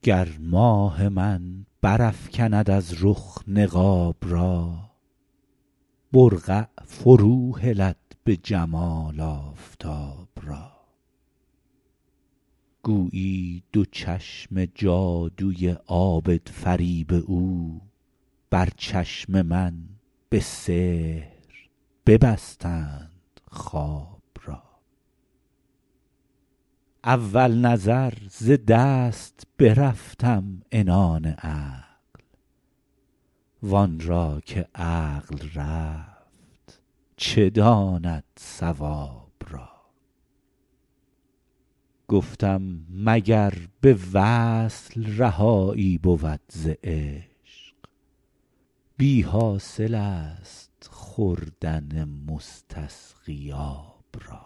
گر ماه من برافکند از رخ نقاب را برقع فرو هلد به جمال آفتاب را گویی دو چشم جادوی عابد فریب او بر چشم من به سحر ببستند خواب را اول نظر ز دست برفتم عنان عقل وآن را که عقل رفت چه داند صواب را گفتم مگر به وصل رهایی بود ز عشق بی حاصل است خوردن مستسقی آب را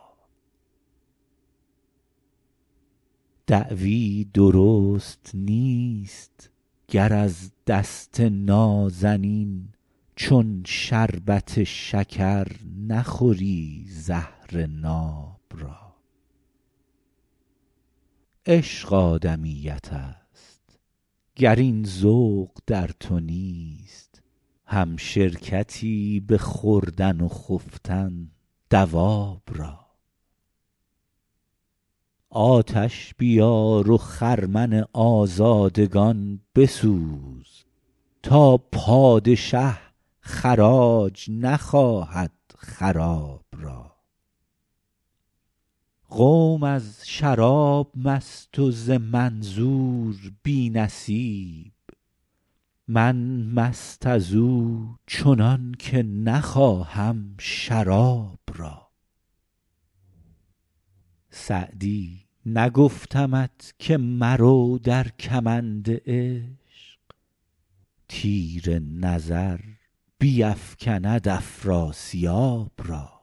دعوی درست نیست گر از دست نازنین چون شربت شکر نخوری زهر ناب را عشق آدمیت است گر این ذوق در تو نیست هم شرکتی به خوردن و خفتن دواب را آتش بیار و خرمن آزادگان بسوز تا پادشه خراج نخواهد خراب را قوم از شراب مست و ز منظور بی نصیب من مست از او چنان که نخواهم شراب را سعدی نگفتمت که مرو در کمند عشق تیر نظر بیفکند افراسیاب را